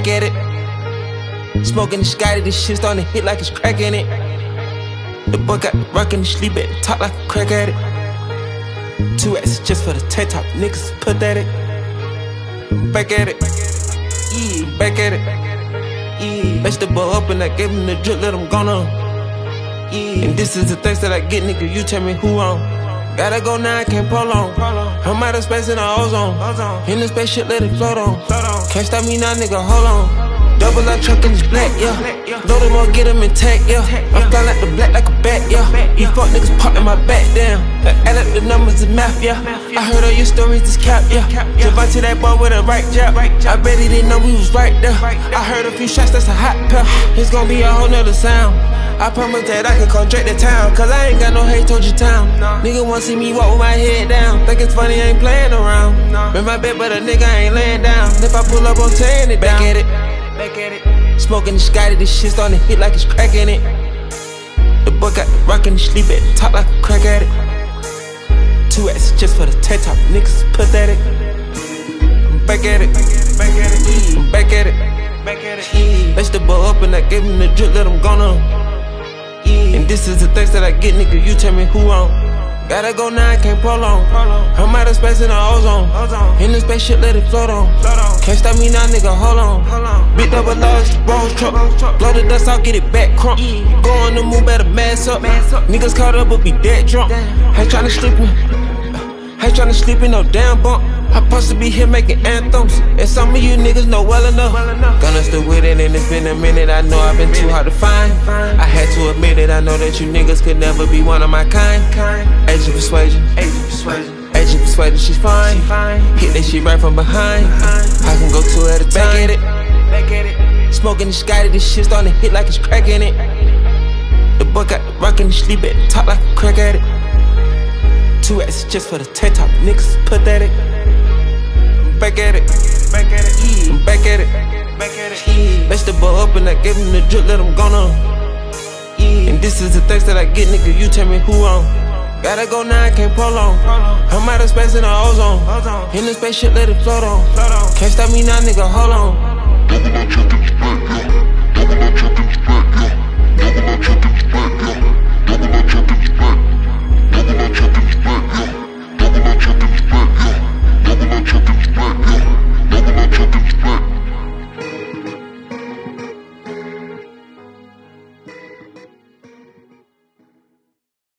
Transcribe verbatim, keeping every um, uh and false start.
back at it. Smoking the Scotty, this shit starting to hit like it's crack in it. The boy got the rock and sleep at the top like a crack at it. Two X just for the tank top, niggas pathetic. Back at it, yeah, back at it, yeah. Match the ball up and I gave him the drip, let him go on. Yeah. And this is the things that I get, nigga, you tell me who on. Gotta go now, I can't prolong. I'm out of space in the ozone. In the spaceship, let it float on. Can't stop me now, nigga, hold on. Double up truck in this black, yeah. Load them up, get them intact, yeah. I'm fly like the black like a bat, yeah. You fuck niggas popping my back down. Add up the numbers of math, yeah. I heard all your stories, this cap, yeah. Jump out to that boy with a right jab. I bet he didn't know we was right there. I heard a few shots, that's a hot pair. It's gonna be a whole nother sound. I promise that I can contract the town, cause I ain't got no hate told you town. Nigga wanna see me walk with my head down. Think it's funny, I ain't playing around. Been my bed, but a nigga ain't laying down. If I pull up, I'm tearing it down. Back at it. Back at it. Smoking the Scotty, this shit starting to hit like it's crack in it. The boy got the rock and sleep at the top like a crack at it. Two X just for the tank top, niggas pathetic. Back at it, back at it, yeah. Back at it, back at it, yeah. Match the ball up and I gave him the drip, let him go on. Yeah. And this is the things that I get, nigga, you tell me who on. Gotta go now, I can't prolong. I'm out of space in the ozone. In the spaceship, let it float on. Can't stop me now, nigga, hold on. Big double large, Rolls truck. Blow the dust out, get it back crump. Go on the move, better mass up. Niggas caught up, but be dead drunk. Ain't tryna sleep in, ain't tryna sleep in no damn bunk. I'm supposed to be here making anthems, and some of you niggas know well enough. Gonna stick with it, and it's been a minute. I know I've been too hard to find. I had to admit it, I know that you niggas could never be one of my kind. Age of persuasion, age of persuasion, age of persuasion, she's fine. Hit that shit right from behind. I can go two at a time. Back at it, back at it. Smoking the Scotty, this shit starting to hit like it's crack in it. The boy got the rock and sleep at the top like a crack at it. Two X just for the tank top, niggas pathetic. Back at it, back at it, yeah. Back at it, back at it, yeah. Match the ball up and I gave him the drip, let him go on. Yeah. And this is the things that I get, nigga, you tell me who on. Gotta go now, I can't prolong. I'm out of space in the ozone. In the spaceship, let it float on. Can't stop me now, nigga, hold on.